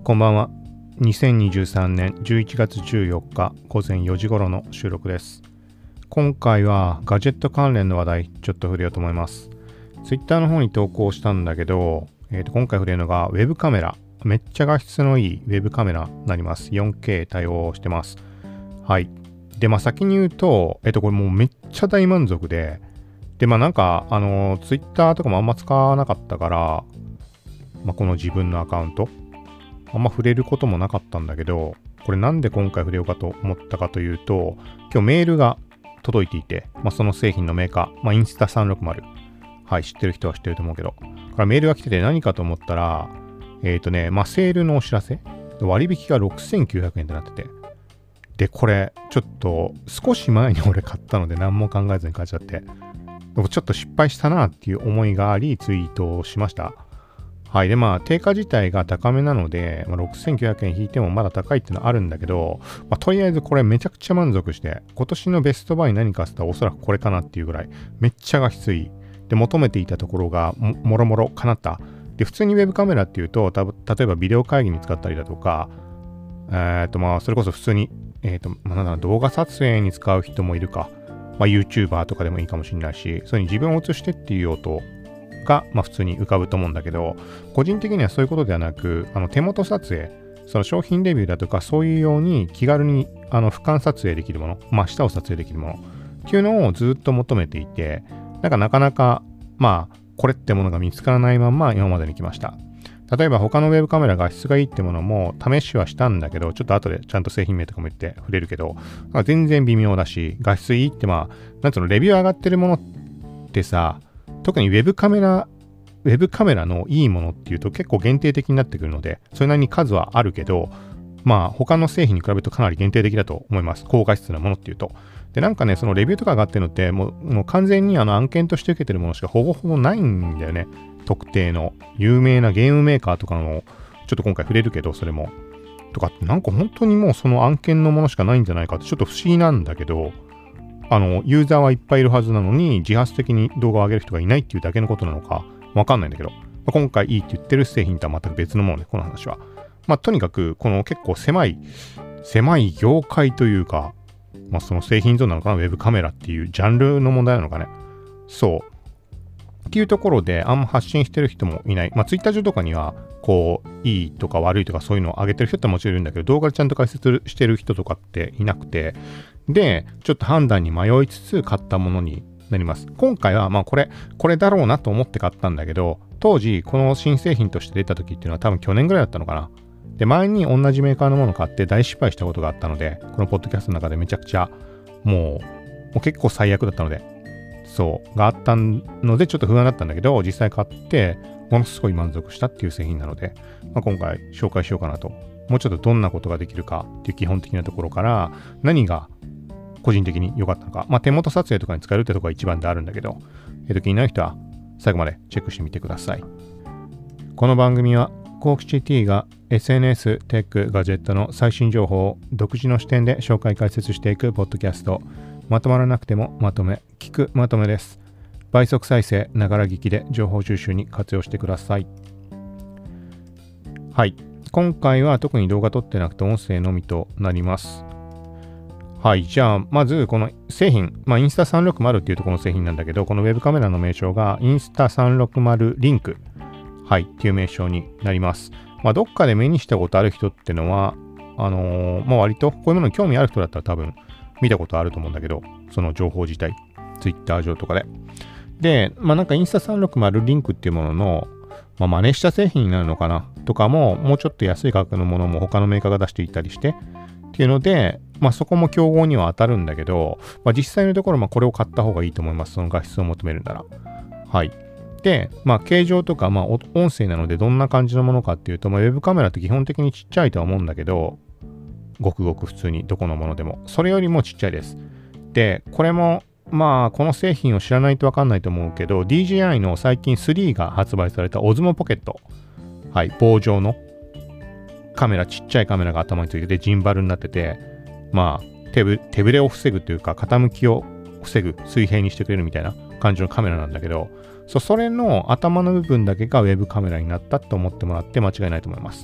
こんばんは。2023年11月14日午前4時頃の収録です。今回はガジェット関連の話題ちょっと触れようと思います。Twitter の方に投稿したんだけど、今回触れるのがウェブカメラ。めっちゃ画質のいいウェブカメラになります。4K 対応してます。はい。で、先に言うと、これもうめっちゃ大満足で、Twitter とかもあんま使わなかったから、この自分のアカウント、あんま触れることもなかったんだけど、これなんで今回触れようかと思ったかというと、今日メールが届いていて、その製品のメーカー、インスタ360。はい、知ってる人は知ってると思うけど。からメールが来てて何かと思ったら、セールのお知らせ割引が6900円ってなってて。で、これ、ちょっと少し前に俺買ったので何も考えずに買っちゃって、ちょっと失敗したなっていう思いがありツイートをしました。はい。で、定価自体が高めなので、6900円引いてもまだ高いっていうのはあるんだけど、とりあえずこれめちゃくちゃ満足して、今年のベストバイ何かしたらおそらくこれかなっていうぐらい、めっちゃ画質いい。で、求めていたところがもろもろ叶った。で、普通にウェブカメラっていうと、例えばビデオ会議に使ったりだとか、それこそ普通に、動画撮影に使う人もいるか、YouTuber とかでもいいかもしれないし、それに自分を映してっていう用途が、普通に浮かぶと思うんだけど、個人的にはそういうことではなく、手元撮影、その商品レビューだとか、そういうように気軽に俯瞰撮影できるもの、真下を撮影できるものっていうのをずっと求めていて、なかなか、これってものが見つからないまま今までに来ました。例えば他のウェブカメラ画質がいいってものも試しはしたんだけど、ちょっと後でちゃんと製品名とかも言って触れるけど、全然微妙だし、画質いいってなんつうの、レビュー上がってるものってさ、特にウェブカメラのいいものっていうと結構限定的になってくるので、それなりに数はあるけど、他の製品に比べるとかなり限定的だと思います。高画質なものっていうと。で、そのレビューとか上がってるのって、もう完全に案件として受けてるものしかほぼないんだよね。特定の有名なゲームメーカーとかの、ちょっと今回触れるけど、それも。とかって本当にもうその案件のものしかないんじゃないかってちょっと不思議なんだけど、ユーザーはいっぱいいるはずなのに、自発的に動画を上げる人がいないっていうだけのことなのか、わかんないんだけど、今回いいって言ってる製品とは全く別のもので、この話は。とにかく、この結構狭い業界というか、その製品像なのかな、ウェブカメラっていうジャンルの問題なのかね。そう。っていうところで、あんま発信してる人もいない。ツイッター上とかには、いいとか悪いとかそういうのを上げてる人ってもちろんいるんだけど、動画でちゃんと解説してる人とかっていなくて、で、ちょっと判断に迷いつつ買ったものになります。今回は、これだろうなと思って買ったんだけど、当時、この新製品として出た時っていうのは多分去年ぐらいだったのかな。で、前に同じメーカーのものを買って大失敗したことがあったので、このポッドキャストの中でめちゃくちゃ、もう結構最悪だったので、があったのでちょっと不安だったんだけど、実際買って、ものすごい満足したっていう製品なので、今回紹介しようかなと。もうちょっとどんなことができるかっていう基本的なところから、何が個人的に良かったのか。手元撮影とかに使えるってところが一番であるんだけど、気になる人は最後までチェックしてみてください。この番組は、コークチ T が SNS、テック、ガジェットの最新情報を独自の視点で紹介解説していくポッドキャスト。まとまらなくてもまとめ、聞くまとめです。倍速再生、ながら聞きで情報収集に活用してください。はい。今回は特に動画撮ってなくて音声のみとなります。はい。じゃあ、まずこの製品、インスタ360っていうところの製品なんだけど、このウェブカメラの名称がインスタ360リンク。はい。っていう名称になります。どっかで目にしたことある人ってのは、割とこういうものに興味ある人だったら多分見たことあると思うんだけど、その情報自体、ツイッター上とかで。で、インスタ360リンクっていうものの、真似した製品になるのかなとかも、もうちょっと安い価格のものも他のメーカーが出していたりして、っていうので、そこも競合には当たるんだけど、実際のところ、これを買った方がいいと思います。その画質を求めるなら。はい。で、形状とか、音声なのでどんな感じのものかっていうと、ウェブカメラって基本的にちっちゃいとは思うんだけど、ごくごく普通にどこのものでも。それよりもちっちゃいです。で、これも、この製品を知らないとわかんないと思うけど、DJI の最近3が発売された Osmo Pocket。はい、棒状のカメラ、ちっちゃいカメラが頭についてて、ジンバルになってて、手ぶれを防ぐというか、傾きを防ぐ、水平にしてくれるみたいな感じのカメラなんだけど、それの頭の部分だけがウェブカメラになったと思ってもらって間違いないと思います。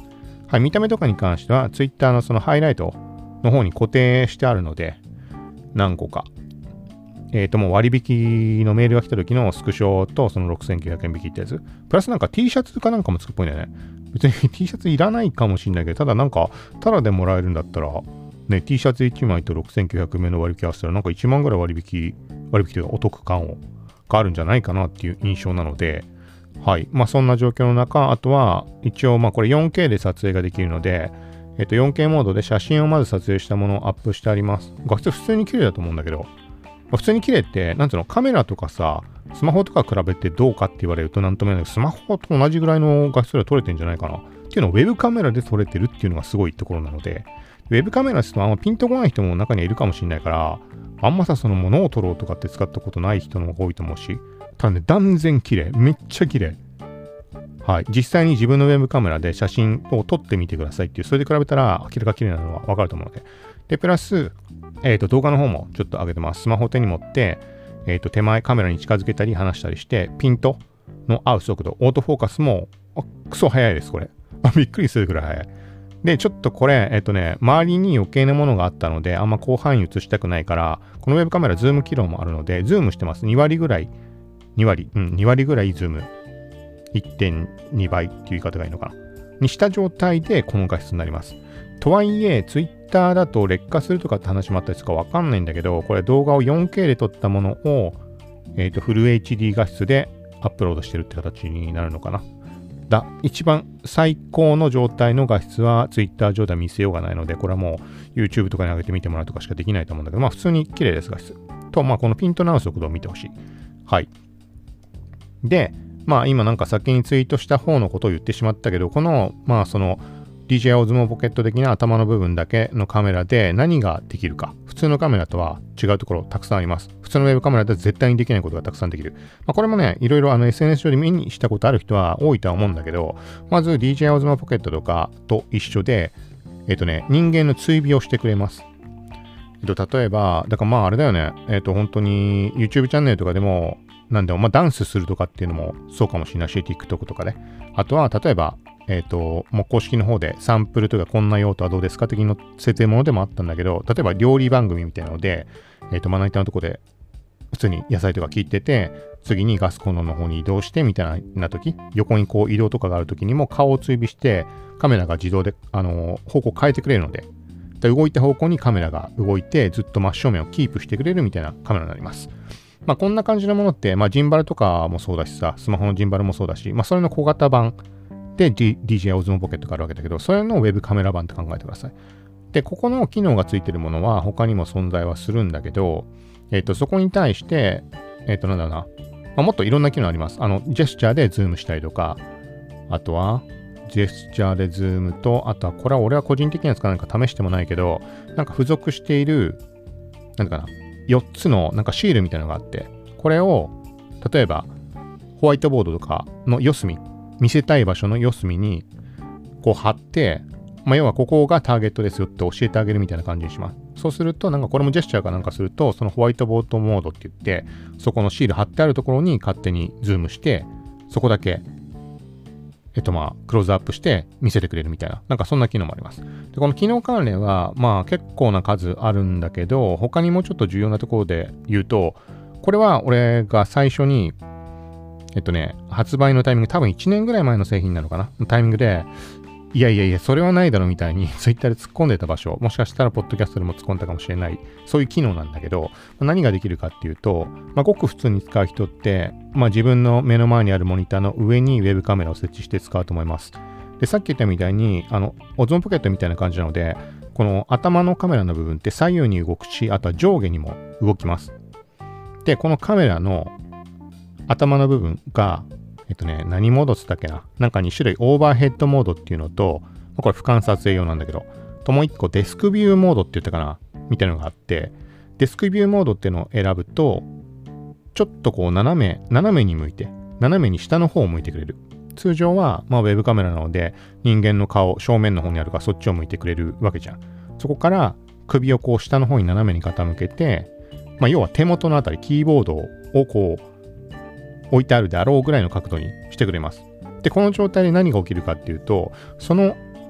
はい、見た目とかに関しては Twitter のそのハイライトの方に固定してあるので、何個か。もう割引のメールが来た時のスクショとその6900円引きってやつ。プラスなんか T シャツかなんかもつくっぽいんだよね。別に T シャツいらないかもしんないけど、ただなんか、タダでもらえるんだったら、ね、T シャツ1枚と6900円目の割引合わせたらなんか1万ぐらい割引というかお得感があるんじゃないかなっていう印象なので、はい。まあそんな状況の中、あとは一応まあこれ 4K で撮影ができるので、4K モードで写真をまず撮影したものをアップしてあります。画質普通に綺麗だと思うんだけど、普通に綺麗って、なんつうの、カメラとかさ、スマホとか比べてどうかって言われるとなんとも言えないけど、スマホと同じぐらいの画質で撮れてんじゃないかな。っていうのをウェブカメラで撮れてるっていうのがすごいところなので、ウェブカメラですとあんまピンとこない人も中にはいるかもしれないから、あんまさ、その物を撮ろうとかって使ったことない人の方が多いと思うし、ただね、断然綺麗。めっちゃ綺麗。はい。実際に自分のウェブカメラで写真を撮ってみてくださいっていう、それで比べたら明らか綺麗なのはわかると思うので。で、プラス、動画の方もちょっと上げてます。スマホを手に持って、手前カメラに近づけたり離したりして、ピントの合う速度、オートフォーカスも、クソ早いです、これ。びっくりするくらい早い。で、ちょっとこれ、周りに余計なものがあったので、あんま広範囲映したくないから、このウェブカメラ、ズーム機能もあるので、ズームしてます。2割ぐらいズーム。1.2 倍っていう言い方がいいのかな。にした状態でこの画質になります。とはいえ、Twitter だと劣化するとかって話もあったりするかわかんないんだけど、これ動画を 4K で撮ったものを、フル HD 画質でアップロードしてるって形になるのかな。一番最高の状態の画質は Twitter 上では見せようがないので、これはもう YouTube とかに上げてみてもらうとかしかできないと思うんだけど、まあ普通に綺麗です、画質。と、まあこのピントの合う速度を見てほしい。はい。で、まあ今なんか先にツイートした方のことを言ってしまったけど、この、まあその DJI Osmo Pocket 的な頭の部分だけのカメラで何ができるか。普通のカメラとは違うところたくさんあります。普通のウェブカメラでは絶対にできないことがたくさんできる。まあこれもね、いろいろSNS 上で目にしたことある人は多いとは思うんだけど、まず DJI Osmo Pocket とかと一緒で、人間の追尾をしてくれます。例えば、だからまああれだよね、本当に YouTube チャンネルとかでも、なんでも、まあダンスするとかっていうのもそうかもしれないし、TikTok とかで。あとは、例えば、もう公式の方でサンプルとかこんな用途はどうですか的な設定ものでもあったんだけど、例えば料理番組みたいなので、まな板のとこで普通に野菜とか切ってて、次にガスコンロの方に移動してみたいな時、横にこう移動とかがある時にも顔を追尾して、カメラが自動で、方向変えてくれるので、動いた方向にカメラが動いて、ずっと真正面をキープしてくれるみたいなカメラになります。まあこんな感じのものって、まあジンバルとかもそうだしさ、スマホのジンバルもそうだし、まあそれの小型版で、DJI Osmo Pocket があるわけだけど、それのウェブカメラ版って考えてください。で、ここの機能がついてるものは他にも存在はするんだけど、そこに対して、なんだろうな、まあ、もっといろんな機能あります。ジェスチャーでズームしたりとか、あとは、ジェスチャーでズームと、あとは、これは俺は個人的には使わないか試してもないけど、なんか付属している、なんかな、4つのなんかシールみたいなのがあって、これを、例えば、ホワイトボードとかの四隅、見せたい場所の四隅に、こう貼って、まあ、要はここがターゲットですよって教えてあげるみたいな感じにします。そうすると、なんかこれもジェスチャーかなんかすると、そのホワイトボードモードって言って、そこのシール貼ってあるところに勝手にズームして、そこだけ、まあ、クローズアップして見せてくれるみたいな、なんかそんな機能もあります。で、この機能関連は、まあ結構な数あるんだけど、他にもちょっと重要なところで言うと、これは俺が最初に、発売のタイミング、多分1年ぐらい前の製品なのかなのタイミングで、いや、それはないだろみたいに、ツイッターで突っ込んでた場所、もしかしたらポッドキャストでも突っ込んだかもしれない、そういう機能なんだけど、何ができるかっていうと、まあ、ごく普通に使う人って、まあ、自分の目の前にあるモニターの上にウェブカメラを設置して使うと思います。で、さっき言ったみたいに、オゾンポケットみたいな感じなので、この頭のカメラの部分って左右に動くし、あとは上下にも動きます。で、このカメラの頭の部分が、何モードっつったっけな、なんか2種類、オーバーヘッドモードっていうのと、これ俯瞰撮影用なんだけど、ともう1個デスクビューモードって言ったかなみたいなのがあって、デスクビューモードっていうのを選ぶと、ちょっとこう斜めに向いて、斜めに下の方を向いてくれる。通常は、まあ、ウェブカメラなので、人間の顔、正面の方にあるからそっちを向いてくれるわけじゃん。そこから首をこう下の方に斜めに傾けて、まあ、要は手元のあたり、キーボードをこう、置いてあるであろうぐらいの角度にしてくれます。で、この状態で何が起きるかっていうと、その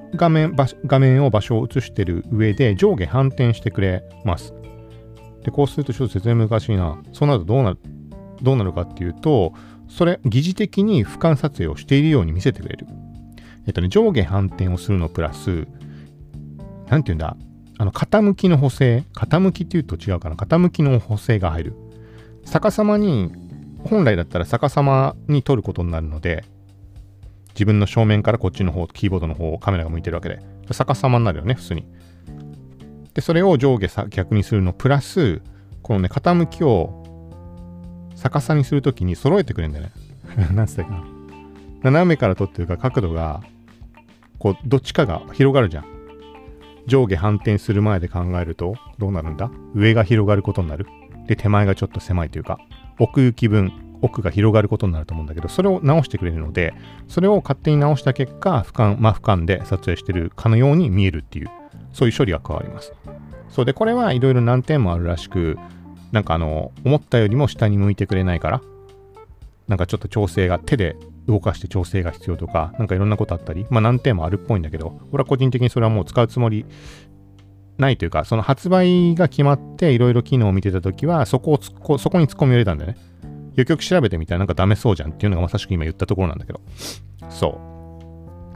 画面を場所を映してる上で上下反転してくれます。で、こうするとちょっと説明難しいな。そうなるとどうなるかっていうと、それ疑似的に俯瞰撮影をしているように見せてくれる。上下反転をするのプラス、なんていうんだ、傾きの補正、傾きっていうと違うかな、傾きの補正が入る。逆さまに、本来だったら逆さまに撮ることになるので、自分の正面からこっちの方、キーボードの方、カメラが向いてるわけで、逆さまになるよね、普通に。で、それを上下逆にするのプラス、このね、傾きを逆さにするときに揃えてくれるんだよね。なんつったっけな。斜めから撮ってるから角度が、こう、どっちかが広がるじゃん。上下反転する前で考えると、どうなるんだ？上が広がることになる。で、手前がちょっと狭いというか、奥行き分、奥が広がることになると思うんだけど、それを直してくれるので、それを勝手に直した結果、俯瞰で撮影してるかのように見えるっていう、そういう処理が加わります。そうで、これはいろいろ難点もあるらしく、なんか思ったよりも下に向いてくれないから、なんかちょっと調整が、手で動かして調整が必要とか、なんかいろんなことあったり、まあ難点もあるっぽいんだけど、俺は個人的にそれはもう使うつもりないというか、その発売が決まっていろいろ機能を見てたときは、そこに突っ込み入れたんだよね。よくよく調べてみたらなんかダメそうじゃんっていうのがまさしく今言ったところなんだけど。そう。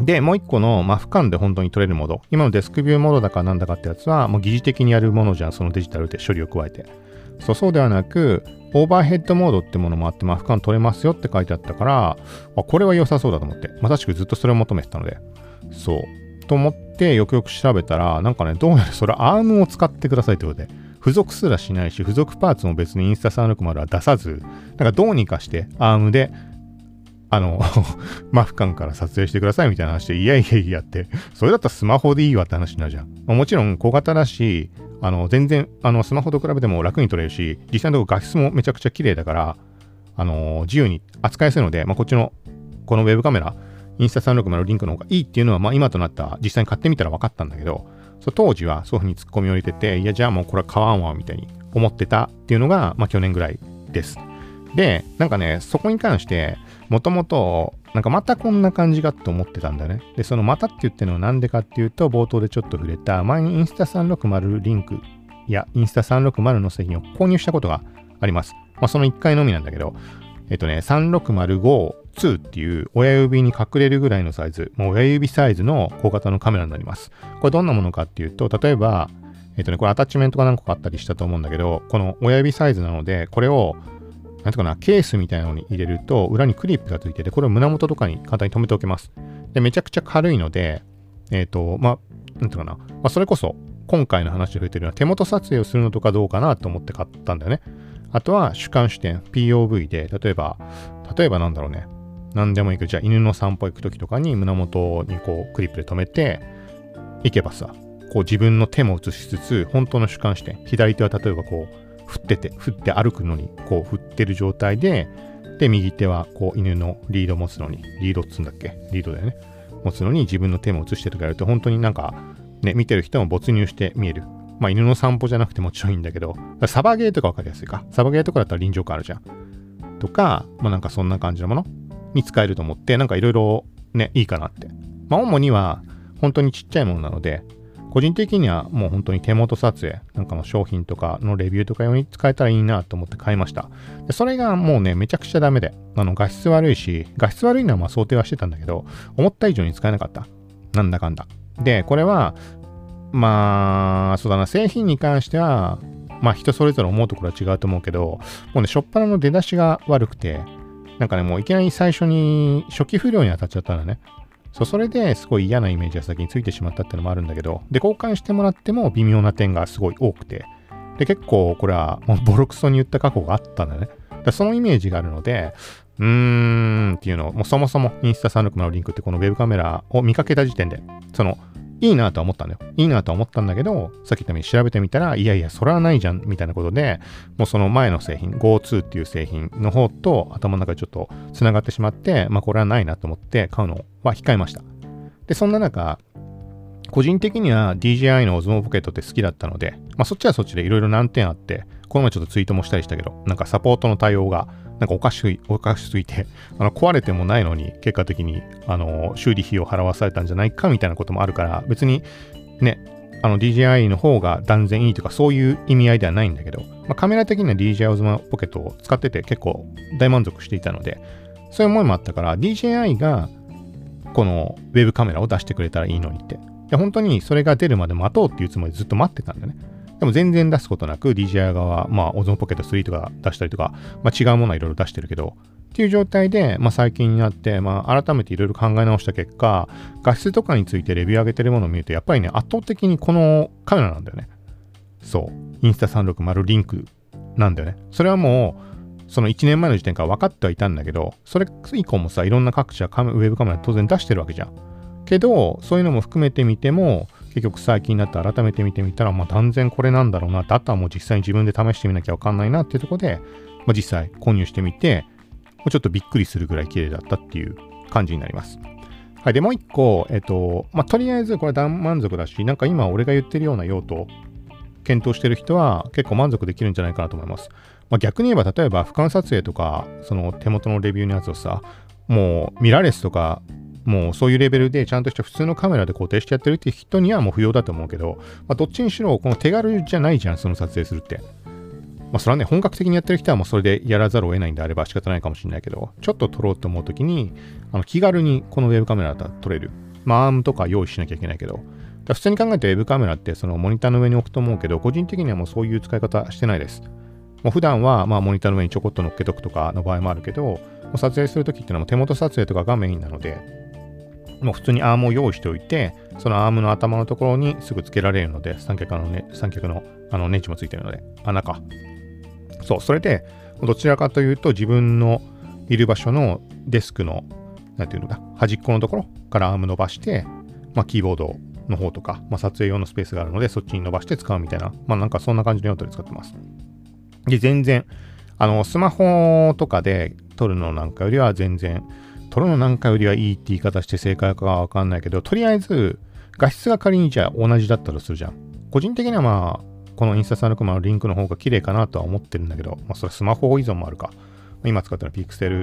で、もう一個の、俯瞰で本当に撮れるモード。今のデスクビューモードだかなんだかってやつは、もう疑似的にやるものじゃん、そのデジタルで処理を加えて。そうではなく、オーバーヘッドモードってものもあって、俯瞰撮れますよって書いてあったから、これは良さそうだと思って、まさしくずっとそれを求めてたので、そう。と思って、よくよく調べたら、なんかね、どうやらそれアームを使ってくださいってことで、付属すらしないし、付属パーツも別にインスタ360は出さず、なんかどうにかしてアームで、俯瞰から撮影してくださいみたいな話で、いやって、それだったらスマホでいいわって話になるじゃん。もちろん小型だし、全然、スマホと比べても楽に撮れるし、実際のところ画質もめちゃくちゃ綺麗だから、自由に扱いやすいので、こっちの、このウェブカメラ、インスタ360リンクの方がいいっていうのは、今となった実際に買ってみたら分かったんだけど、当時はそういう風に突っ込みを入れてて、いや、じゃあもうこれは買わんわ、みたいに思ってたっていうのが、去年ぐらいです。で、なんかね、そこに関して、もともと、なんかまたこんな感じかと思ってたんだよね。で、そのまたって言ってるのはなんでかっていうと、冒頭でちょっと触れた、前にインスタ360リンクやインスタ360の製品を購入したことがあります。その1回のみなんだけど、36052っていう親指に隠れるぐらいのサイズ、もう親指サイズの小型のカメラになります。これどんなものかっていうと、例えば、これアタッチメントが何個かあったりしたと思うんだけど、この親指サイズなので、これを、なんていうかな、ケースみたいなのに入れると、裏にクリップがついてて、これを胸元とかに簡単に留めておけます。で、めちゃくちゃ軽いので、なんていうかな、それこそ、今回の話で触れてるような手元撮影をするのとかどうかなと思って買ったんだよね。あとは主観視点、POV で、例えばなんだろうね。なんでもいいけど、じゃあ犬の散歩行くときとかに胸元にこうクリップで留めて、行けばさ、こう自分の手も映しつつ、本当の主観視点、左手は例えばこう、振って歩くのに、こう振ってる状態で、で、右手はこう犬のリード持つのに、リードっつうんだっけ？リードだよね。持つのに自分の手も映してるとかやると、本当になんか、ね、見てる人も没入して見える。犬の散歩じゃなくてもちろんいいんだけど、サバゲーとかわかりやすいか。サバゲーとかだったら臨場感あるじゃん。とか、なんかそんな感じのものに使えると思って、なんかいろいろね、いいかなって。主には本当にちっちゃいものなので、個人的にはもう本当に手元撮影なんかの商品とかのレビューとか用に使えたらいいなと思って買いました。でそれがもうね、めちゃくちゃダメで、画質悪いし、画質悪いのは想定はしてたんだけど、思った以上に使えなかった。なんだかんだ。で、これは、そうだな、製品に関しては、人それぞれ思うところは違うと思うけど、もうね、初っ端の出だしが悪くて、なんかね、もういきなり最初に初期不良に当たっちゃったんだね。それですごい嫌なイメージが先についてしまったっていうのもあるんだけど、で、交換してもらっても微妙な点がすごい多くて、で、結構これはもうボロクソに言った過去があったんだよね。そのイメージがあるので、っていうのを、もうそもそもインスタ360のリンクってこのウェブカメラを見かけた時点で、いいなとは思ったんだよ。いいなとは思ったんだけど、さっき言ったように調べてみたら、いや、それはないじゃん、みたいなことで、もうその前の製品、GO2 っていう製品の方と頭の中でちょっと繋がってしまって、これはないなと思って買うのは控えました。で、そんな中、個人的には DJI の Osmo Pocket って好きだったので、そっちはそっちでいろいろ難点あって、この前ちょっとツイートもしたりしたけど、なんかサポートの対応がなんかおかしすぎて、壊れてもないのに、結果的に、修理費を払わされたんじゃないかみたいなこともあるから、別に、ね、DJI の方が断然いいとか、そういう意味合いではないんだけど、カメラ的には DJI Osmo Pocket を使ってて結構大満足していたので、そういう思いもあったから、DJI が、このウェブカメラを出してくれたらいいのにって。で、本当にそれが出るまで待とうっていうつもりでずっと待ってたんだよね。でも全然出すことなく DJI 側は、Osmo Pocket 3とか出したりとか、違うものはいろいろ出してるけど、っていう状態で、最近になって、改めていろいろ考え直した結果、画質とかについてレビュー上げてるものを見ると、やっぱりね、圧倒的にこのカメラなんだよね。そう。Insta360 リンクなんだよね。それはもう、その1年前の時点から分かってはいたんだけど、それ以降もさ、いろんな各社ウェブカメラ当然出してるわけじゃん。けど、そういうのも含めてみても、結局最近になって改めて見てみたら、断然これなんだろうなって、あとはもう実際に自分で試してみなきゃ分かんないなっていうところで、実際購入してみて、ちょっとびっくりするぐらい綺麗だったっていう感じになります。はい。で、もう一個、とりあえずこれ大満足だし、なんか今俺が言ってるような用途、検討してる人は結構満足できるんじゃないかなと思います。逆に言えば、例えば俯瞰撮影とか、その手元のレビューのやつをさ、もうミラーレスとか、もうそういうレベルでちゃんとした普通のカメラで固定してやってるっていう人にはもう不要だと思うけど、どっちにしろこの手軽じゃないじゃん、その撮影するって。それはね、本格的にやってる人はもうそれでやらざるを得ないんであれば仕方ないかもしれないけど、ちょっと撮ろうと思うときに、気軽にこのウェブカメラだったら撮れる。アームとか用意しなきゃいけないけど、普通に考えてウェブカメラってそのモニターの上に置くと思うけど、個人的にはもうそういう使い方してないです。もう普段はモニターの上にちょこっと乗っけとくとかの場合もあるけど、もう撮影するときっていうのは手元撮影とかがメインなので、もう普通にアームを用意しておいて、そのアームの頭のところにすぐつけられるので、三脚のネジもついてるので、穴か。そう、それで、どちらかというと自分のいる場所のデスクの、端っこのところからアーム伸ばして、キーボードの方とか、撮影用のスペースがあるので、そっちに伸ばして使うみたいな、なんかそんな感じの用途で使ってます。で、全然、スマホとかで撮るのなんかよりは全然、撮るのなんかよりはいいって言い方して正解かはわかんないけど、とりあえず、画質が仮にじゃあ同じだったとするじゃん。個人的にはこのインスタ360のリンクの方が綺麗かなとは思ってるんだけど、それはスマホ依存もあるか。今使ってるのは Pixel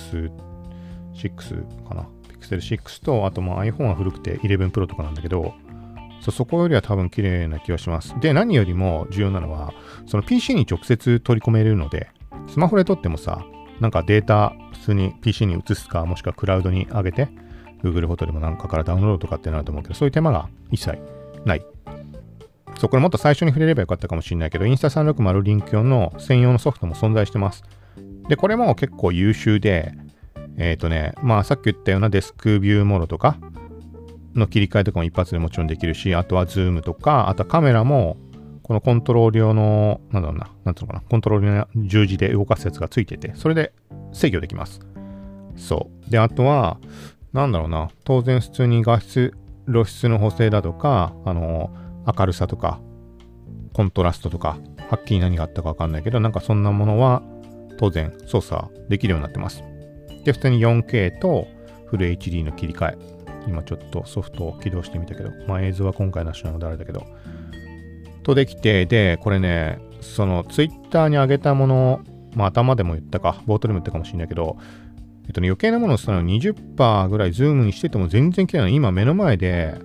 6かな。Pixel 6と、あとiPhone は古くて11 Pro とかなんだけど、そこよりは多分綺麗な気がします。で、何よりも重要なのは、その PC に直接取り込めれるので、スマホで撮ってもさ、なんかデータ普通に PC に移すか、もしくはクラウドに上げて、Google フォトでもなんかからダウンロードとかってなると思うけど、そういう手間が一切ない。そう、これもっと最初に触れればよかったかもしれないけど、インスタ360リンク用の専用のソフトも存在してます。で、これも結構優秀で、さっき言ったようなデスクビューモードとかの切り替えとかも一発でもちろんできるし、あとはズームとか、あとはカメラも、このコントロール用の、コントロール用の十字で動かすやつがついてて、それで制御できます。そう。で、あとは、当然普通に露出の補正だとか、明るさとか、コントラストとか、はっきり何があったかわかんないけど、なんかそんなものは当然操作できるようになってます。で、普通に 4K とフル HD の切り替え。今ちょっとソフトを起動してみたけど、映像は今回なしなのであれだけど、とできて、で、これね、その Twitter に上げたもの、頭でも言ったか、冒頭でも言ったかもしれないけど、余計なものをしたの 20% ぐらいズームにしてても全然綺麗なの。今目の前で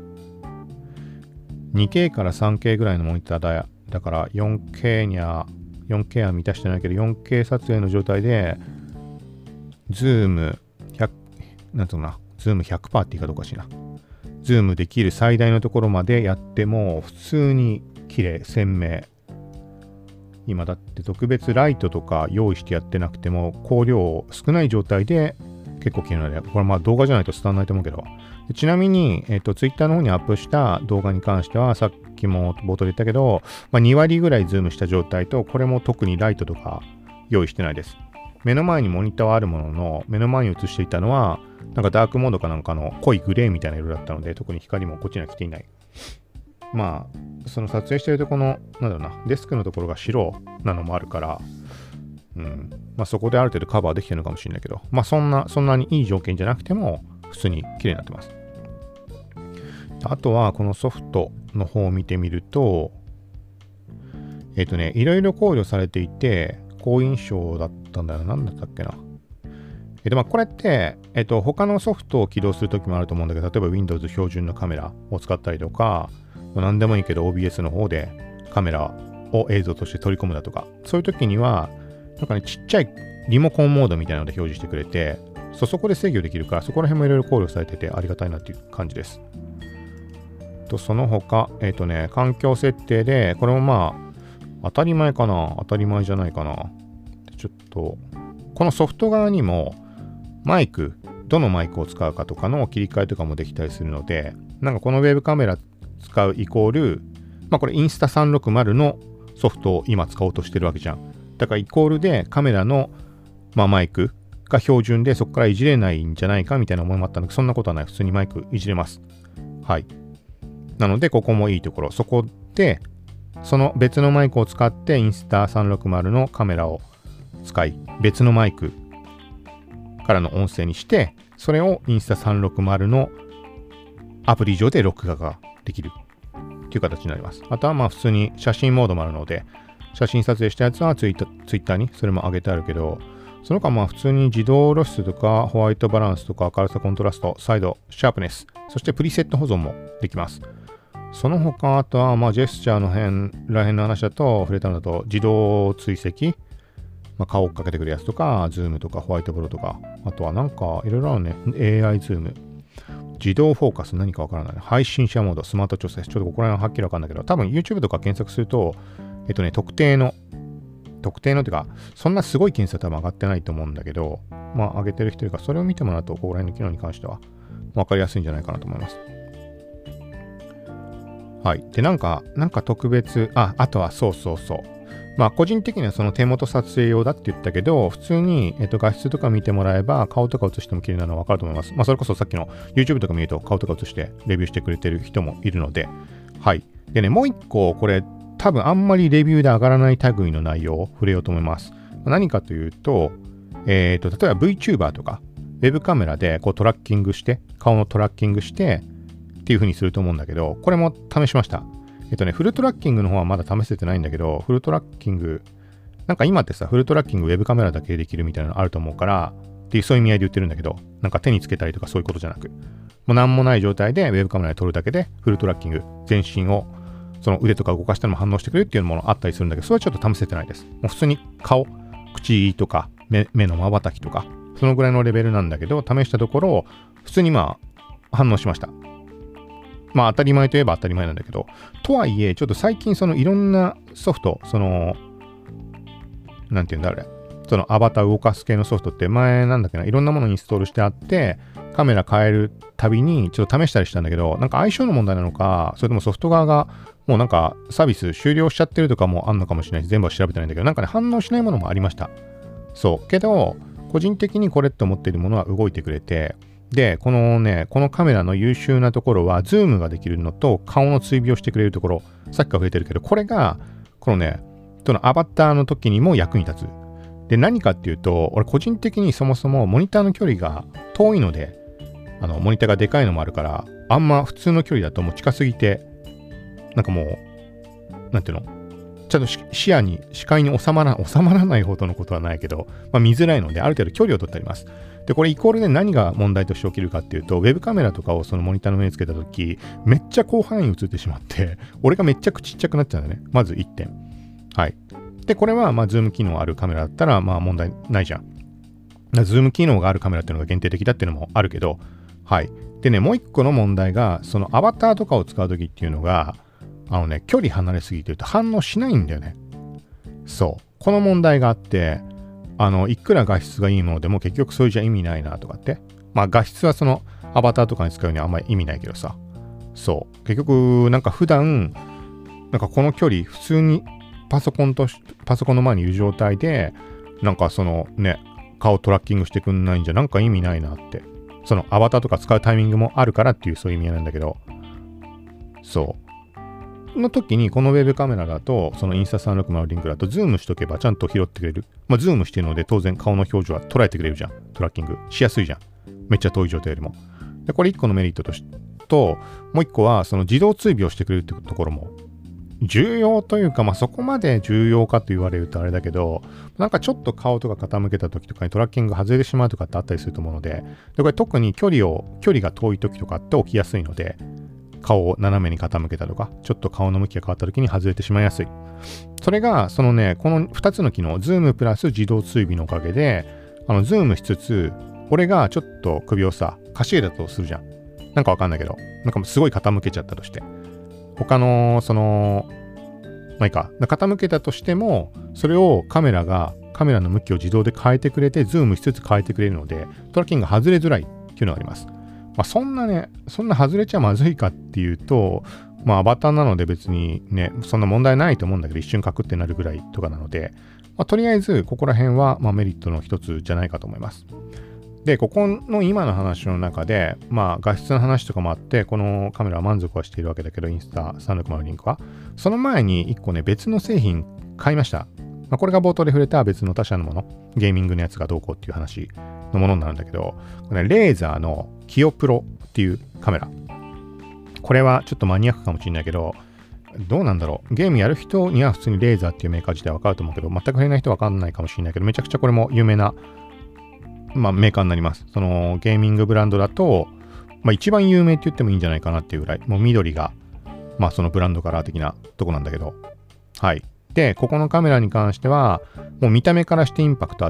2K から 3K ぐらいのモニターだから 4K は満たしてないけど 4K 撮影の状態でズーム100、ズーム 100% って言い方おかしいな。ズームできる最大のところまでやっても普通に綺麗、鮮明。今だって特別ライトとか用意してやってなくても光量少ない状態で結構綺麗なので、これ動画じゃないと伝わらないと思うけど、ちなみに、Twitter の方にアップした動画に関してはさっきも冒頭で言ったけど、2割ぐらいズームした状態と、これも特にライトとか用意してないです。目の前にモニターはあるものの、目の前に映していたのはなんかダークモードかなんかの濃いグレーみたいな色だったので、特に光もこっちには来ていない。その撮影してるとこの、デスクのところが白なのもあるから、そこである程度カバーできてるのかもしれないけど、そんなにいい条件じゃなくても、普通に綺麗になってます。あとは、このソフトの方を見てみると、いろいろ考慮されていて、 好印象だったんだよな。何だったっけな。これって、他のソフトを起動するときもあると思うんだけど、例えば Windows 標準のカメラを使ったりとか、何でもいいけど OBS の方でカメラを映像として取り込むだとか、そういうときには、なんかね、ちっちゃいリモコンモードみたいなので表示してくれて、そこで制御できるから、そこら辺もいろいろ考慮されててありがたいなっていう感じです。その他、環境設定で、これもまあ、当たり前かな、当たり前じゃないかな。ちょっと、このソフト側にも、マイク、どのマイクを使うかとかの切り替えとかもできたりするので、なんかこのウェブカメラ使うイコール、まあこれインスタ360のソフトを今使おうとしてるわけじゃん。だからイコールでカメラの、マイクが標準でそこからいじれないんじゃないかみたいな思いもあったんだけど、そんなことはない。普通にマイクいじれます。はい。なのでここもいいところ。そこで、その別のマイクを使ってインスタ360のカメラを使い、別のマイクからの音声にして、それをインスタ360のアプリ上で録画ができるっていう形になります。あとは普通に写真モードもあるので、写真撮影したやつはツイッターにそれも上げてあるけど、その他普通に自動露出とかホワイトバランスとか明るさコントラスト、サイド、シャープネス、そしてプリセット保存もできます。その他、あとはジェスチャーのらへんの話だと、触れたのだと自動追跡、顔を追っかけてくるやつとか、ズームとかホワイトボロとか、あとはなんかいろいろあるね。AI ズーム。自動フォーカス何かわからない。配信者モード、スマート調整。ちょっとここら辺ははっきりわかんないけど、多分 YouTube とか検索すると、特定のっていうか、そんなすごい検査多分上がってないと思うんだけど、上げてる人いるから、それを見てもらうと、ここら辺の機能に関しては、わかりやすいんじゃないかなと思います。はい。で、なんか特別、あとはそう。個人的にはその手元撮影用だって言ったけど、普通に、画質とか見てもらえば、顔とか映しても綺麗なのはわかると思います。それこそさっきの YouTube とか見ると、顔とか映してレビューしてくれてる人もいるので、はい。でね、もう一個、これ、多分あんまりレビューで上がらない類の内容を触れようと思います。何かというと、例えば VTuber とか、ウェブカメラでトラッキングして、顔のトラッキングして、っていう風にすると思うんだけど、これも試しました。フルトラッキングの方はまだ試せてないんだけど、フルトラッキング、なんか今ってさ、フルトラッキングウェブカメラだけでできるみたいなのあると思うから、っていうそういう意味合いで言ってるんだけど、なんか手につけたりとかそういうことじゃなく、もう何もない状態でウェブカメラで撮るだけで、フルトラッキング、全身を、その腕とか動かしたのも反応してくれるっていうものあったりするんだけど、それはちょっと試せてないです。もう普通に顔、口とか目の瞬きとか、そのぐらいのレベルなんだけど、試したところ、普通に反応しました。当たり前といえば当たり前なんだけど、とはいえ、ちょっと最近いろんなソフト、なんていうんだあれ、アバター動かす系のソフトって前なんだっけな、いろんなものインストールしてあって、カメラ変えるたびにちょっと試したりしたんだけど、なんか相性の問題なのか、それともソフト側がもうなんかサービス終了しちゃってるとかもあんのかもしれないし、全部は調べてないんだけど、なんかね、反応しないものもありました。けど、個人的にこれって思っているものは動いてくれて、で、このカメラの優秀なところは、ズームができるのと、顔の追尾をしてくれるところ、さっきから触れてるけど、これが、そのアバターの時にも役に立つ。で、何かっていうと、俺個人的にそもそもモニターの距離が遠いので、モニターがでかいのもあるから、あんま普通の距離だともう近すぎて、なんかもう、なんていうの？ちゃんと視界に収まらないほどのことはないけど、見づらいので、ある程度距離を取ってあります。で、これイコールで何が問題として起きるかっていうと、ウェブカメラとかをそのモニターの上につけたとき、めっちゃ広範囲に映ってしまって、俺がめっちゃちっちゃくなっちゃうんだね。まず1点。はい。で、これはズーム機能あるカメラだったら問題ないじゃん。ズーム機能があるカメラっていうのが限定的だっていうのもあるけど、はい。でね、もう一個の問題が、そのアバターとかを使うときっていうのが、距離離れすぎてると反応しないんだよね。そう。この問題があって、いくら画質がいいものでも結局それじゃ意味ないなとかって。画質はそのアバターとかに使うにはあんまり意味ないけどさ。そう。結局、なんか普段、なんかこの距離、普通にパソコンの前にいる状態で、なんか顔トラッキングしてくんないんじゃなんか意味ないなって。そのアバターとか使うタイミングもあるからっていうそういう意味合いなんだけど、そう。の時にこのウェブカメラだと、そのインスタ360のリンクだとズームしとけばちゃんと拾ってくれる。ズームしてるので当然顔の表情は捉えてくれるじゃん。トラッキングしやすいじゃん。めっちゃ遠い状態よりも。で、これ1個のメリットと、もう1個はその自動追尾をしてくれるってところも重要というか、そこまで重要かと言われるとあれだけど、なんかちょっと顔とか傾けた時とかにトラッキング外れてしまうとかってあったりすると思うので、これ特に距離が遠い時とかって起きやすいので、顔を斜めに傾けたとか、ちょっと顔の向きが変わった時に外れてしまいやすい。それが、この2つの機能、ズームプラス自動追尾のおかげで、ズームしつつ、俺がちょっと首をさ、かしげたとするじゃん。なんかわかんないけど、なんかすごい傾けちゃったとして。他の、まあいいか、傾けたとしても、それをカメラの向きを自動で変えてくれて、ズームしつつ変えてくれるので、トラッキングが外れづらいっていうのがあります。そんな外れちゃまずいかっていうと、アバターなので別にね、そんな問題ないと思うんだけど、一瞬カクってなるぐらいとかなので、とりあえず、ここら辺は、メリットの一つじゃないかと思います。で、ここの今の話の中で、画質の話とかもあって、このカメラは満足はしているわけだけど、インスタ360リンクは。その前に一個ね、別の製品買いました。これが冒頭で触れた別の他社のもの、ゲーミングのやつがどうこうっていう話のものになるんだけど、これレーザーのキヨプロっていうカメラ。これはちょっとマニアックかもしれないけど、どうなんだろう。ゲームやる人には普通にレーザーっていうメーカー自体わかると思うけど、全く触れない人はわかんないかもしれないけど、めちゃくちゃこれも有名なメーカーになります。そのゲーミングブランドだと、一番有名って言ってもいいんじゃないかなっていうぐらい、もう緑が、そのブランドカラー的なとこなんだけど。はい。で、ここのカメラに関しては、もう見た目からしてインパクトあって、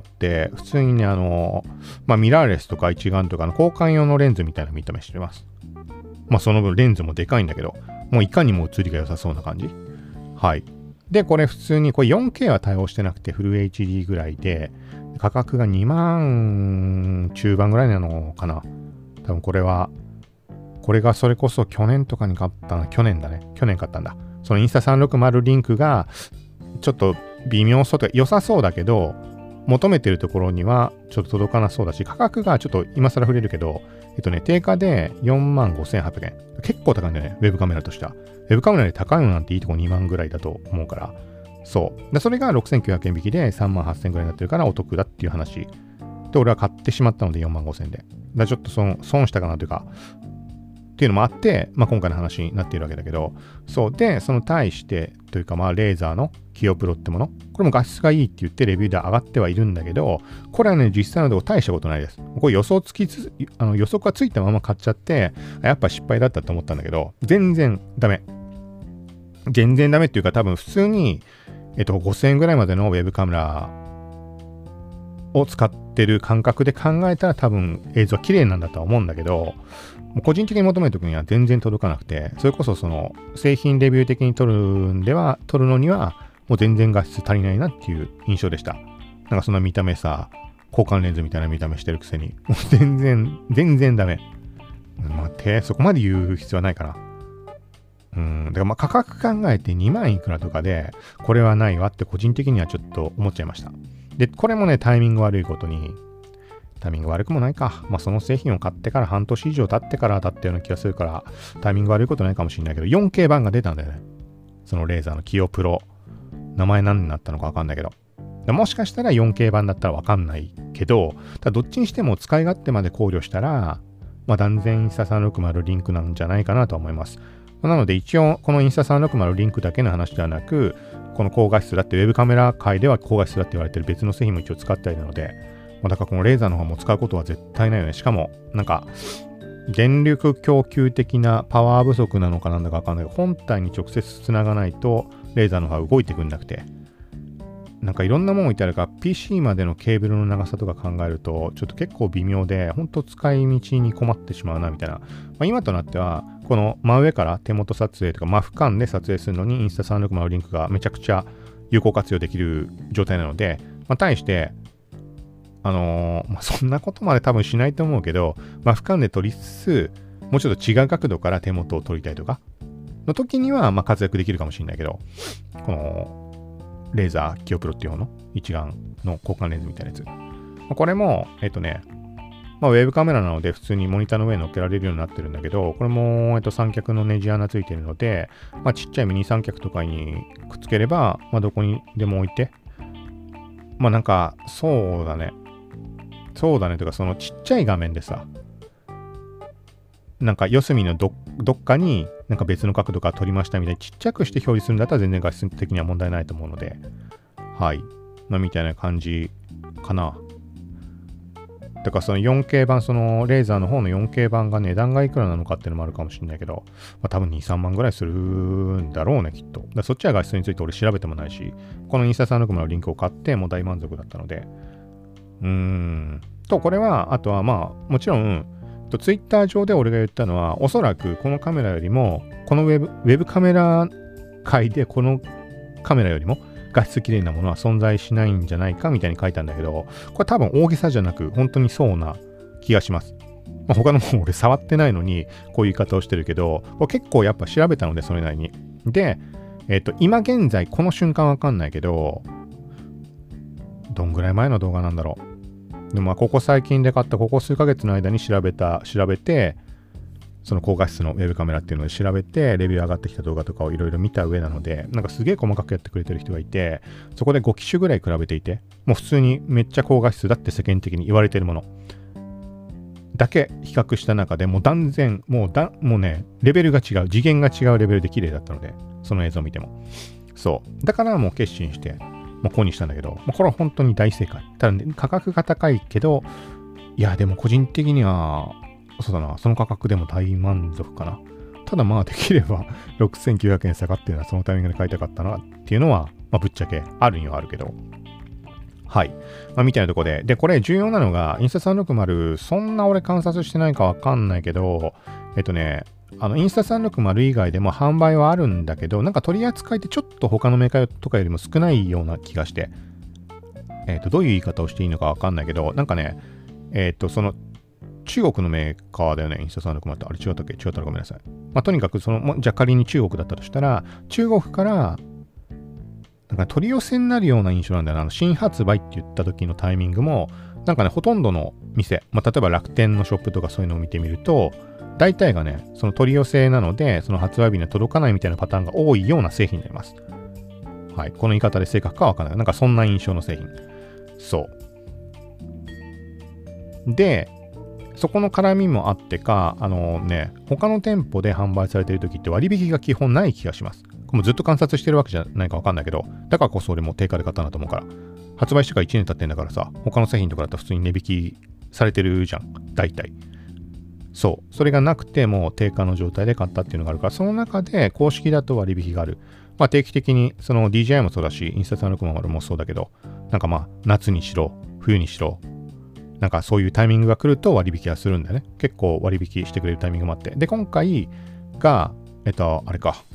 普通にね、ミラーレスとか一眼とかの交換用のレンズみたいな見た目してます。その分レンズもでかいんだけど、もういかにも写りが良さそうな感じ。はい。で、これ普通に、これ 4K は対応してなくてフル HD ぐらいで、価格が2万中盤ぐらいなのかな。多分これがそれこそ去年とかに買ったな。去年だね。去年買ったんだ。そのインスタ360リンクがちょっと微妙そうとか良さそうだけど、求めてるところにはちょっと届かなそうだし、価格がちょっと今更触れるけど、定価で45,800円。結構高いんだよね。ウェブカメラとしては。ウェブカメラで高いのなんていいとこ2万ぐらいだと思うから。そう。で、それが6,900円引きで38,000円ぐらいになってるからお得だっていう話。で、俺は買ってしまったので45,000円で。ちょっと損したかなというか、っていうのもあって、今回の話になっているわけだけど、そう。で、その対してというか、レーザーのキヨプロってもの。これも画質がいいって言ってレビューで上がってはいるんだけど、これはね、実際のとこ大したことないです。これ予測がついたまま買っちゃって、やっぱ失敗だったと思ったんだけど、全然ダメ。全然ダメっていうか、多分普通に、5,000円ぐらいまでのウェブカメラを使ってる感覚で考えたら多分映像は綺麗なんだとは思うんだけど、個人的に求めるときには全然届かなくて、それこそその製品レビュー的に撮るのにはもう全然画質足りないなっていう印象でした。なんかそんな見た目さ、交換レンズみたいな見た目してるくせに、もう全然ダメ。そこまで言う必要はないかな。だから価格考えて2万いくらとかで、これはないわって個人的にはちょっと思っちゃいました。で、これもね、タイミング悪いことに、タイミング悪くもないか。その製品を買ってから半年以上経ってからだったような気がするから、タイミング悪いことないかもしれないけど、4K 版が出たんだよね。そのレーザーのキヨプロ。名前何になったのかわかんないけど。もしかしたら 4K 版だったらわかんないけど、どっちにしても使い勝手まで考慮したら、断然インスタ360リンクなんじゃないかなと思います。なので一応、このインスタ360リンクだけの話ではなく、この高画質だってウェブカメラ界では高画質だって言われてる別の製品も一応使っているので、だからこのレーザーの方も使うことは絶対ないよね。しかも、なんか、電力供給的なパワー不足なのかなんだかわかんないけど、本体に直接つながないと、レーザーの方が動いてくんなくて、なんかいろんなもの置いてあるから、PC までのケーブルの長さとか考えると、ちょっと結構微妙で、本当使い道に困ってしまうな、みたいな。今となっては、この真上から手元撮影とか、真俯瞰で撮影するのに、インスタ360リンクがめちゃくちゃ有効活用できる状態なので、対して、そんなことまで多分しないと思うけど、俯瞰で撮りつつ、もうちょっと違う角度から手元を撮りたいとか、の時には、活躍できるかもしれないけど、この、レーザーキヨプロっていう方の一眼の交換レンズみたいなやつ。これも、ウェブカメラなので普通にモニターの上に乗っけられるようになってるんだけど、これも、三脚のネジ穴ついてるので、ちっちゃいミニ三脚とかにくっつければ、どこにでも置いて、なんか、そうだねとか、そのちっちゃい画面でさ、なんか四隅のどっかになんか別の角度から撮りましたみたいにちっちゃくして表示するんだったら全然画質的には問題ないと思うので、はい。まあ、みたいな感じかな。だからその 4K 版、そのレーザーの方の 4K 版が値段がいくらなのかっていうのもあるかもしれないけど、まあ、多分2、3万ぐらいするんだろうね、きっと。そっちは画質について俺調べてもないし、このインスタ360のリンクを買ってもう大満足だったので。これは、あとはまあ、もちろん、ツイッター上で俺が言ったのは、おそらくこのカメラよりも、このウェブカメラ界でこのカメラよりも、画質綺麗なものは存在しないんじゃないかみたいに書いたんだけど、これ多分大げさじゃなく本当にそうな気がします。まあ、他のもの俺触ってないのにこういう言い方をしてるけど、これ結構やっぱ調べたのでそれなりに。で、今現在この瞬間わかんないけど、どんぐらい前の動画なんだろう。でもまあここ最近で買ったここ数ヶ月の間に調べて、その高画質のウェブカメラっていうのを調べて、レビュー上がってきた動画とかをいろいろ見た上なので、なんかすげえ細かくやってくれてる人がいて、そこで5機種ぐらい比べていて、もう普通にめっちゃ高画質だって世間的に言われてるものだけ比較した中でもう断然、もうね、レベルが違う、次元が違うレベルで綺麗だったので、その映像を見ても。そう。だからもう決心して、もう購入したんだけど、もうこれは本当に大正解。ただね、価格が高いけど、いや、でも個人的には、そうだな、その価格でも大満足かな。ただまあできれば6900円下がってるのはそのタイミングで買いたかったなっていうのは、まあぶっちゃけあるにはあるけど。はい。まあみたいなとこで。で、これ重要なのが、インスタ360、そんな俺観察してないかわかんないけど、インスタ360以外でも販売はあるんだけど、なんか取り扱いってちょっと他のメーカーとかよりも少ないような気がして、どういう言い方をしていいのかわかんないけど、なんかね、その、中国のメーカーだよね、インスタ360って。あれ違ったっけ？違ったらごめんなさい。まあ、とにかく、じゃあ仮に中国だったとしたら、中国から、なんか取り寄せになるような印象なんだよな。新発売って言った時のタイミングも、なんかね、ほとんどの店、まあ、例えば楽天のショップとかそういうのを見てみると、大体がね、その取り寄せなので、その発売日には届かないみたいなパターンが多いような製品になります。はい。この言い方で正確かわからない。なんかそんな印象の製品。そう。で、そこの絡みもあってか、他の店舗で販売されている時って割引が基本ない気がします。もうずっと観察してるわけじゃないかわかんないけど、だからこそ俺も定価で買ったなと思うから。発売してから1年経ってんだからさ、他の製品とかだったら普通に値引きされてるじゃん。大体。そう。それがなくてもう定価の状態で買ったっていうのがあるから、その中で公式だと割引がある。まあ定期的に、その DJI もそうだし、インスタ360もそうだけど、なんかまあ夏にしろ、冬にしろ、なんかそういうタイミングが来ると割引はするんだよね。結構割引してくれるタイミングもあって。で、今回が、あれか。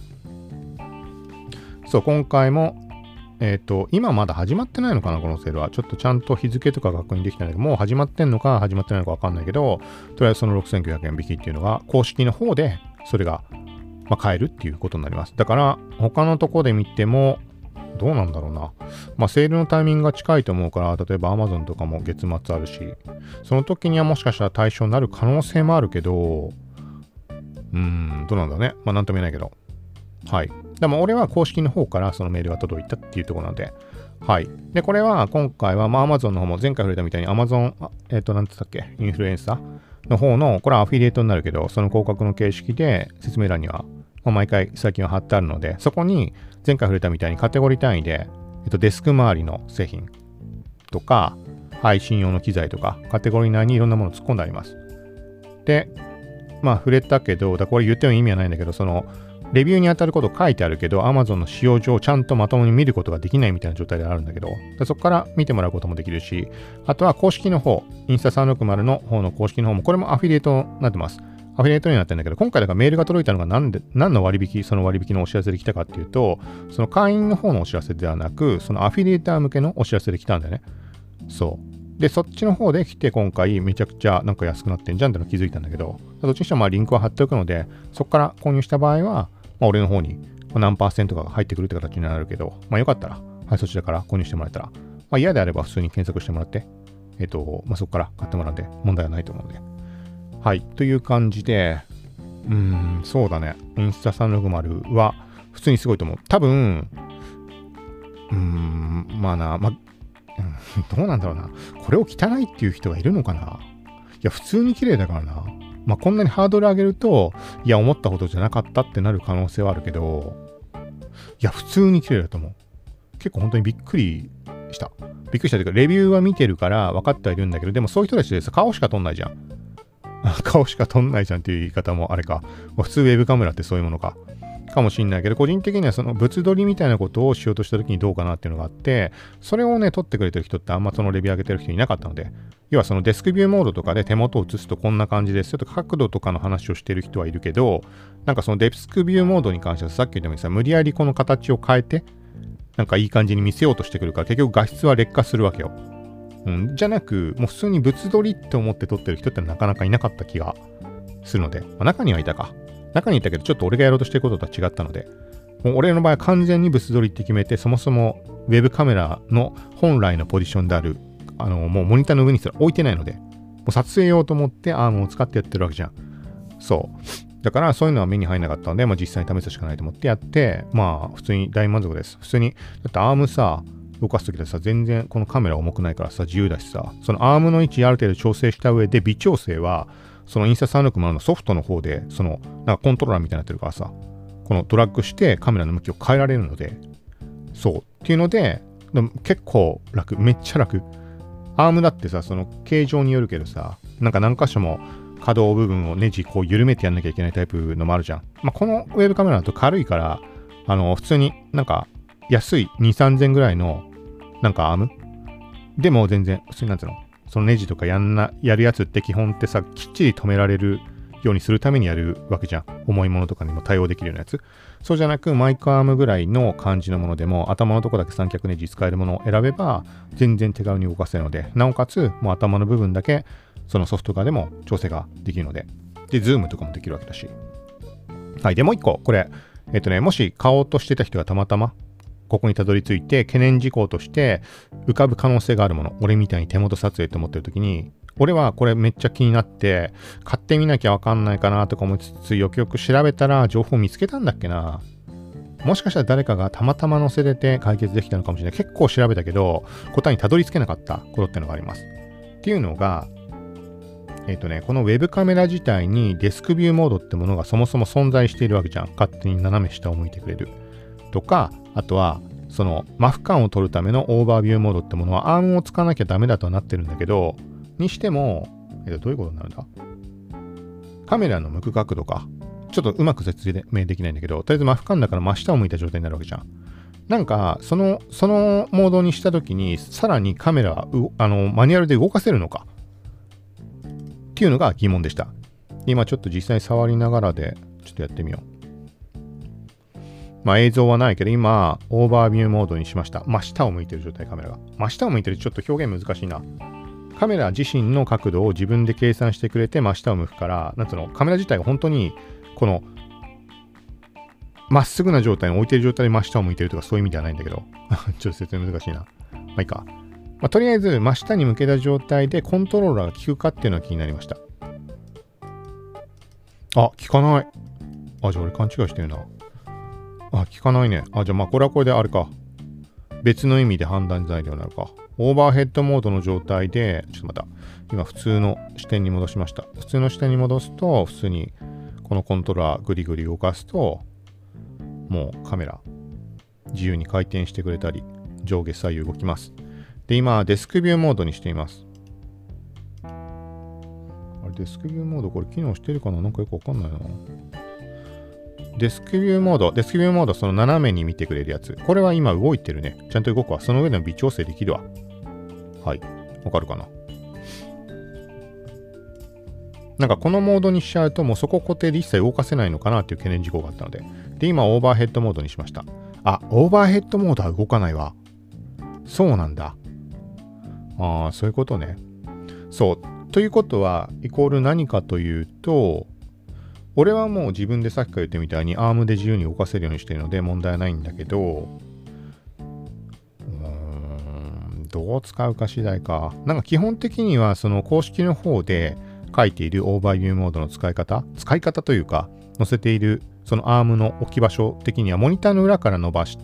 そう、今回も、今まだ始まってないのかな、このセールは。ちょっとちゃんと日付とか確認できてないけど、もう始まってんのか始まってないのかわかんないけど、とりあえずその6900円引きっていうのが、公式の方で、それが、まあ、買えるっていうことになります。だから、他のとこで見ても、どうなんだろうな。まあ、セールのタイミングが近いと思うから、例えば Amazon とかも月末あるし、その時にはもしかしたら対象になる可能性もあるけど、どうなんだね。まあ、なんとも言えないけど。はい。でも俺は公式の方からそのメールが届いたっていうところなので、はい。で、これは今回は、まあ、Amazon の方も前回触れたみたいに Amazon、なんつったっけ、インフルエンサーの方の、これはアフィリエイトになるけど、その広告の形式で説明欄には、まあ、毎回最近は貼ってあるので、そこに前回触れたみたいにカテゴリー単位で、デスク周りの製品とか、配信用の機材とか、カテゴリー内にいろんなものを突っ込んであります。で、まあ触れたけど、これ言っても意味はないんだけど、その、レビューに当たること書いてあるけど、Amazon の使用上ちゃんとまともに見ることができないみたいな状態であるんだけど、そこから見てもらうこともできるし、あとは公式の方、インスタ360の方の公式の方も、これもアフィリエイトになってます。アフィリエイトになってるんだけど、今回だからメールが届いたのが何の割引、その割引のお知らせで来たかっていうと、その会員の方のお知らせではなく、そのアフィリエーター向けのお知らせで来たんだよね。そう。で、そっちの方で来て今回めちゃくちゃなんか安くなってんじゃんっての気づいたんだけど、どっちにしてもまあリンクは貼っておくので、そこから購入した場合は、まあ俺の方に何%かが入ってくるって形になるけど、まあよかったら、はい、そちらから購入してもらえたら、まあ嫌であれば普通に検索してもらって、まあそこから買ってもらうんで問題はないと思うので。はい、という感じで、そうだね。インスタ360は普通にすごいと思う。多分、まあな、まあ、どうなんだろうな。これを汚いっていう人がいるのかな。いや、普通に綺麗だからな。 まあこんなにハードル上げると、いや思ったほどじゃなかったってなる可能性はあるけど、いや普通に綺麗だと思う。結構本当にびっくりした。びっくりしたというか、レビューは見てるから分かってはいるんだけど、でもそういう人たちでさ、顔しか撮んないじゃん。顔しか撮んないじゃんっていう言い方もあれか。普通ウェブカメラってそういうものか。かもしんないけど、個人的にはその物撮りみたいなことをしようとした時にどうかなっていうのがあって、それをね、撮ってくれてる人ってあんまそのレビュー上げてる人いなかったので、要はそのデスクビューモードとかで手元を映すとこんな感じですよとか角度とかの話をしてる人はいるけど、なんかそのデスクビューモードに関してはさっき言ったようにさ、無理やりこの形を変えて、なんかいい感じに見せようとしてくるから、結局画質は劣化するわけよ。じゃなく、もう普通に物撮りって思って撮ってる人ってなかなかいなかった気がするので、中にはいたか。中にいたけど、ちょっと俺がやろうとしてることとは違ったので、もう俺の場合は完全に物撮りって決めて、そもそもウェブカメラの本来のポジションである、もうモニターの上にすら置いてないので、もう撮影用と思ってアームを使ってやってるわけじゃん。そう。だからそういうのは目に入んなかったので、まあ実際に試すしかないと思ってやって、まあ普通に大満足です。普通に、だってアームさ、動かすときでさ、全然このカメラ重くないからさ、自由だしさ、そのアームの位置ある程度調整した上で、微調整は、そのインスタ360のソフトの方で、その、なんかコントローラーみたいになってるからさ、このドラッグしてカメラの向きを変えられるので、そう。っていうので、結構楽、めっちゃ楽。アームだってさ、その形状によるけどさ、なんか何箇所も可動部分をネジこう緩めてやんなきゃいけないタイプのもあるじゃん。まあ、このウェブカメラだと軽いから、普通になんか安い2、3000ぐらいのなんかアームでも全然、普通になんつうの、そのネジとかやるやつって基本ってさ、きっちり止められるようにするためにやるわけじゃん。重いものとかにも対応できるようなやつ。そうじゃなく、マイクアームぐらいの感じのものでも、頭のとこだけ三脚ネジ使えるものを選べば、全然手軽に動かせるので、なおかつ、もう頭の部分だけ、そのソフト側でも調整ができるので、で、ズームとかもできるわけだし。はい、でもう一個、これ、もし買おうとしてた人がたまたま、ここにたどり着いて、懸念事項として浮かぶ可能性があるもの、俺みたいに手元撮影と思ってるときに、俺はこれめっちゃ気になって、買ってみなきゃわかんないかなとか思いつつ、よくよく調べたら情報見つけたんだっけな。もしかしたら誰かがたまたま載せてて解決できたのかもしれない。結構調べたけど、答えにたどり着けなかったことってのがあります。っていうのが、このウェブカメラ自体にデスクビューモードってものがそもそも存在しているわけじゃん。勝手に斜め下を向いてくれる。とか、あとは、そのマフ感を取るためのオーバービューモードってものはアームを使わなきゃダメだとはなってるんだけど、にしても、どういうことになるんだ？カメラの向く角度か。ちょっとうまく説明できないんだけど、とりあえずマフ感だから真下を向いた状態になるわけじゃん。なんか、そのモードにしたときに、さらにカメラはマニュアルで動かせるのかっていうのが疑問でした。今ちょっと実際触りながらで、ちょっとやってみよう。まあ映像はないけど、今、オーバービューモードにしました。真下を向いてる状態、カメラが。真下を向いてるちょっと表現難しいな。カメラ自身の角度を自分で計算してくれて真下を向くから、なんつうの、カメラ自体が本当に、この、まっすぐな状態に置いてる状態で真下を向いてるとかそういう意味ではないんだけど、ちょっと説明難しいな。まあいいか。まあとりあえず真下に向けた状態でコントローラーが効くかっていうのが気になりました。あ、効かない。あ、じゃあ俺勘違いしてるな。あ、効かないね。あ、じゃあまあこれはこれであれか。別の意味で判断材料になるか。オーバーヘッドモードの状態で、ちょっとまた、今普通の視点に戻しました。普通の視点に戻すと、普通にこのコントローラーぐりぐり動かすと、もうカメラ、自由に回転してくれたり、上下左右動きます。で、今、デスクビューモードにしています。あれ、デスクビューモード、これ機能してるかな？なんかよくわかんないな。デスクビューモード、その斜めに見てくれるやつ。これは今動いてるね。ちゃんと動くわ。その上でも微調整できるわ。はい。わかるかな？なんかこのモードにしちゃうともうそこ固定で一切動かせないのかなっていう懸念事項があったので。で、今オーバーヘッドモードにしました。あ、オーバーヘッドモードは動かないわ。そうなんだ。ああ、そういうことね。そう。ということは、イコール何かというと、俺はもう自分でさっきから言ったみたいにアームで自由に動かせるようにしているので問題はないんだけど、どう使うか次第か。なんか基本的にはその公式の方で書いているオーバービューモードの使い方というか、載せているそのアームの置き場所的にはモニターの裏から伸ばして、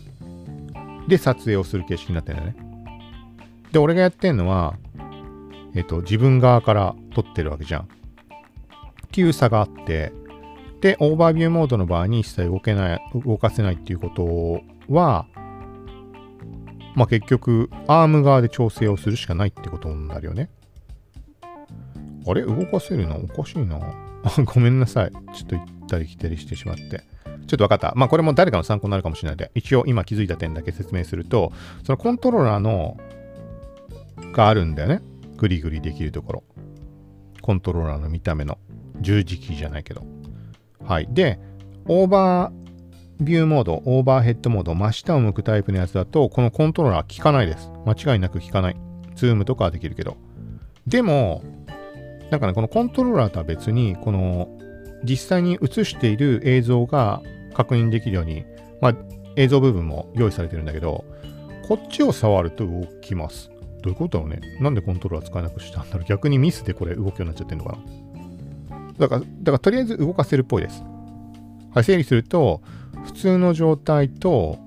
で撮影をする形式になってるんだよね。で、俺がやってるのは、 自分側から撮ってるわけじゃん。っていう差があって、で、オーバービューモードの場合に一切動かせないっていうことは、まあ結局、アーム側で調整をするしかないってことになるよね。あれ動かせるのおかしいな。ごめんなさい。ちょっと行ったり来たりしてしまって。ちょっと分かった。まあこれも誰かの参考になるかもしれないので、一応今気づいた点だけ説明すると、そのコントローラーのがあるんだよね。グリグリできるところ。コントローラーの見た目の十字キーじゃないけど。はい。で、オーバービューモード、オーバーヘッドモード、真下を向くタイプのやつだと、このコントローラー効かないです。間違いなく効かない。ズームとかはできるけど。でも、なんかね、このコントローラーとは別に、この実際に映している映像が確認できるように、まあ映像部分も用意されてるんだけど、こっちを触ると動きます。どういうことだろうね。なんでコントローラー使えなくしたんだろう。逆にミスでこれ動くようになっちゃってるのかな。だからとりあえず動かせるっぽいです。はい、整理すると、普通の状態と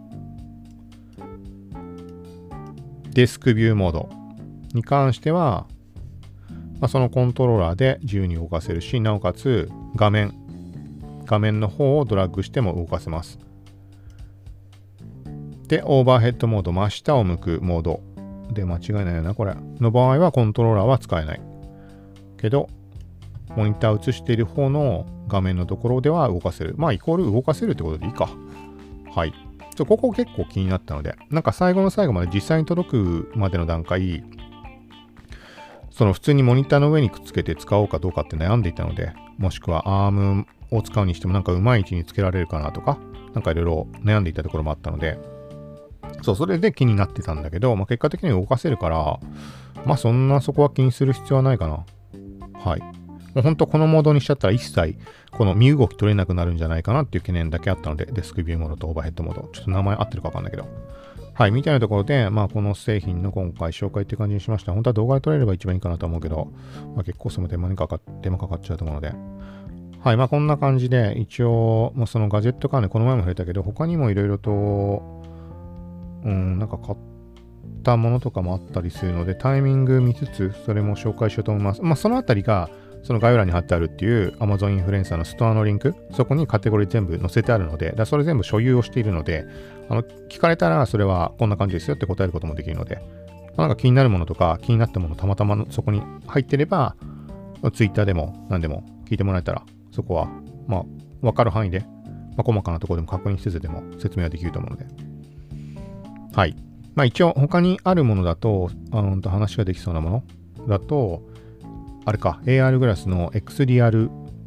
デスクビューモードに関しては、まあ、そのコントローラーで自由に動かせるし、なおかつ画面の方をドラッグしても動かせます。で、オーバーヘッドモード、真下を向くモードで間違いないよな、これ。の場合はコントローラーは使えない。けど、モニター映している方の画面のところでは動かせる。まあ、イコール動かせるってことでいいか。はい。ここ結構気になったので、なんか最後の最後まで実際に届くまでの段階、その普通にモニターの上にくっつけて使おうかどうかって悩んでいたので、もしくはアームを使うにしてもなんかうまい位置につけられるかなとか、なんかいろいろ悩んでいたところもあったので、そう、それで気になってたんだけど、まあ、結果的に動かせるから、まあそんなそこは気にする必要はないかな。はい。もうほんとこのモードにしちゃったら一切この身動き取れなくなるんじゃないかなっていう懸念だけあったので、デスクビューモードとオーバーヘッドモード、ちょっと名前合ってるかわかんないけど。はい、みたいなところで、まあこの製品の今回紹介っていう感じにしました。本当は動画で撮れれば一番いいかなと思うけど、まあ結構その手間かかっちゃうと思うので。はい、まあこんな感じで、一応、もうそのガジェット関連、この前も触れたけど、他にもいろいろと、なんか買ったものとかもあったりするので、タイミング見つつ、それも紹介しようと思います。まあそのあたりが、その概要欄に貼ってあるっていう Amazon インフルエンサーのストアのリンク、そこにカテゴリー全部載せてあるので、それ全部所有をしているので、聞かれたらそれはこんな感じですよって答えることもできるので、なんか気になるものとか気になったものたまたまそこに入ってれば、Twitter でも何でも聞いてもらえたら、そこはまあ分かる範囲で、まあ、細かなところでも確認せずでも説明はできると思うので。はい。まあ一応他にあるものだと、話ができそうなものだと、あれか、AR グラスの XReal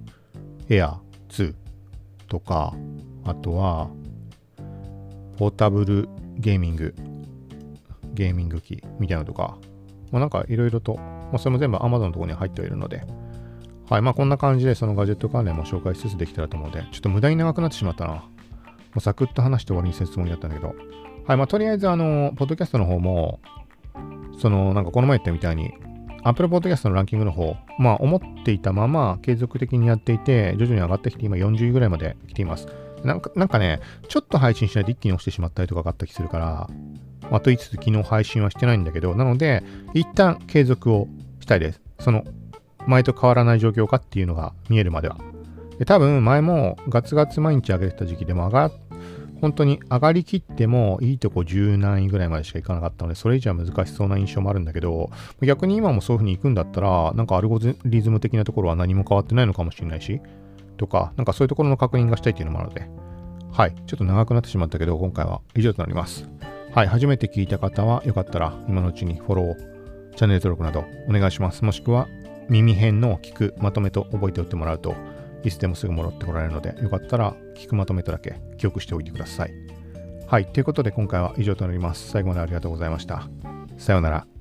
Air 2とか、あとは、ポータブルゲーミング機みたいなのとか、まあ、なんかいろいろと、まあ、それも全部 Amazon のところに入ってはいるので、はい、まあこんな感じでそのガジェット関連も紹介しつつできたらと思うので、ちょっと無駄に長くなってしまったな。もうサクッと話して終わりにするつもりだったんだけど、はい、まあとりあえずポッドキャストの方も、なんかこの前言ったみたいに、Apple Podcast のランキングの方、まあ思っていたまま継続的にやっていて、徐々に上がってきて今40位ぐらいまで来ています。なんかね、ちょっと配信しないと一気に落ちてしまったりとかがあったりするから、あと言いつつ昨日配信はしてないんだけど、なので、一旦継続をしたいです。前と変わらない状況かっていうのが見えるまでは。で、多分前もガツガツ毎日上げてた時期でも本当に上がりきってもいいとこ10何位ぐらいまでしかいかなかったので、それ以上は難しそうな印象もあるんだけど、逆に今もそういう風に行くんだったら、なんかアルゴリズム的なところは何も変わってないのかもしれないし、とか、なんかそういうところの確認がしたいっていうのもあるので、はい、ちょっと長くなってしまったけど、今回は以上となります。はい、初めて聞いた方はよかったら今のうちにフォロー、チャンネル登録などお願いします。もしくは耳編の聞くまとめと覚えておいてもらうと、いつでもすぐ戻ってこられるので、よかったら聞くまとめとだけ記憶しておいてください。はい、ということで今回は以上となります。最後までありがとうございました。さようなら。